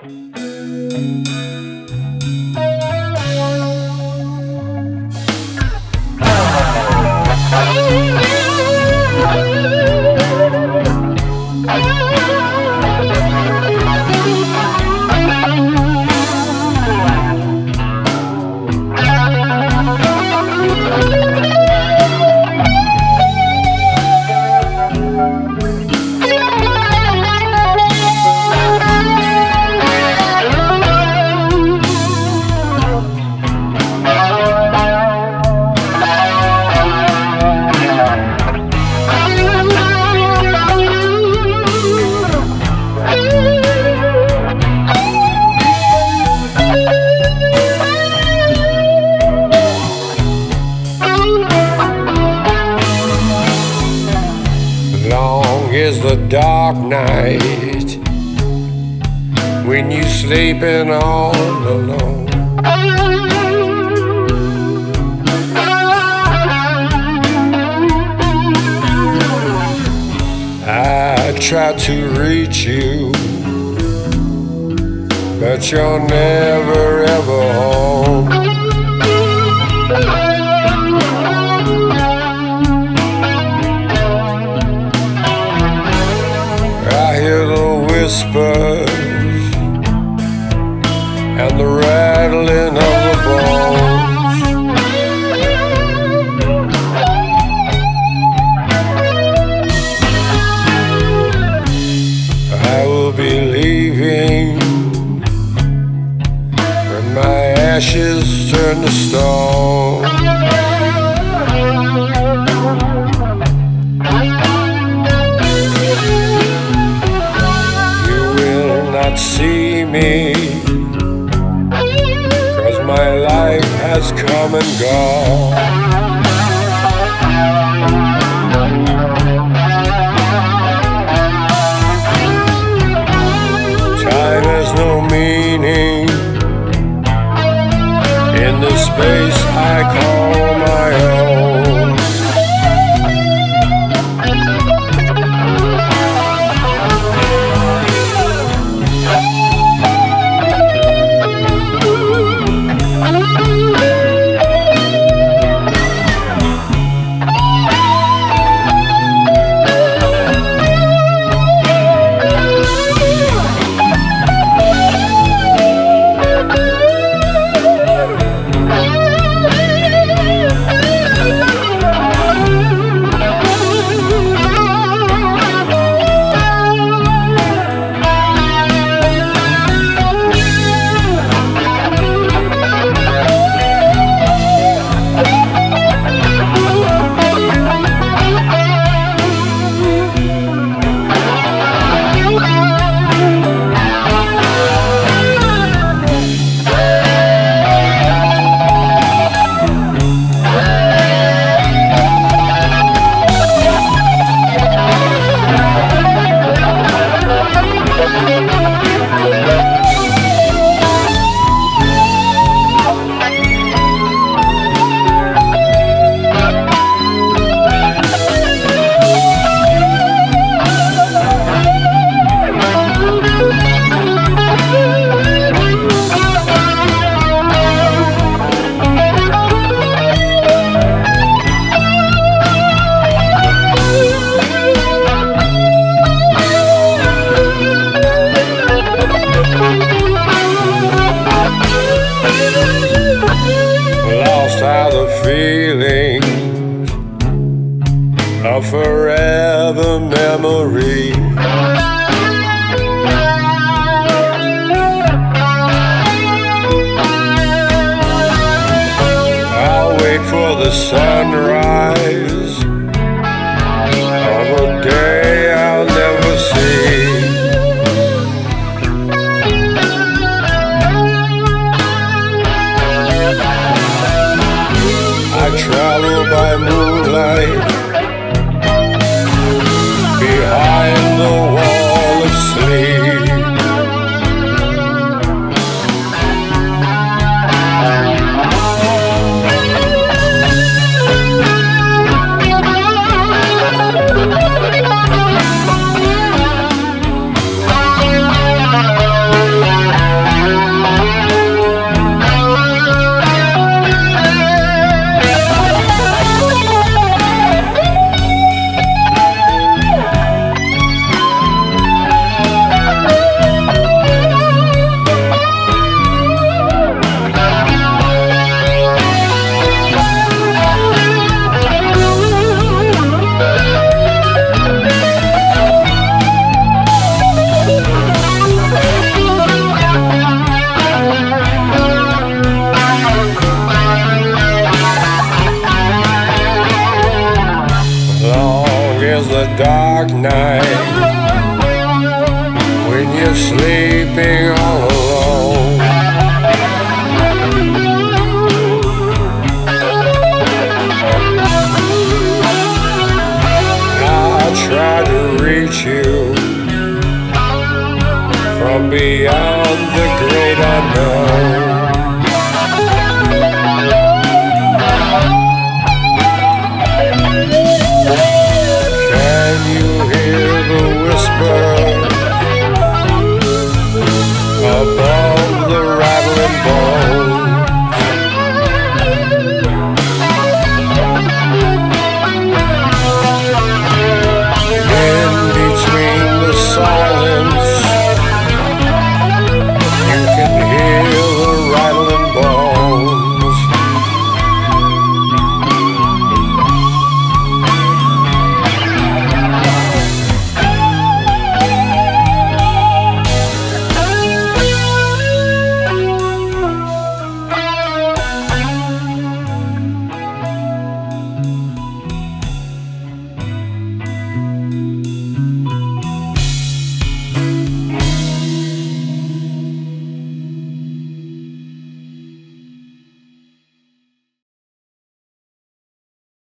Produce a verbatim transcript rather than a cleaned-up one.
Is the dark night when you sleeping all alone. I try to reach you, but you're never ever home. Whispers and the rattling of the bones. I will be leaving when my ashes turn to stone. See me, 'cause my life has come and gone. Time has no meaning in the space I call my own. Feelings of forever memory. I'll wait for the sunrise of a day I'll never see. I travel by moonlight behind the wall of sleep. great unknown. Can you hear the whisper above?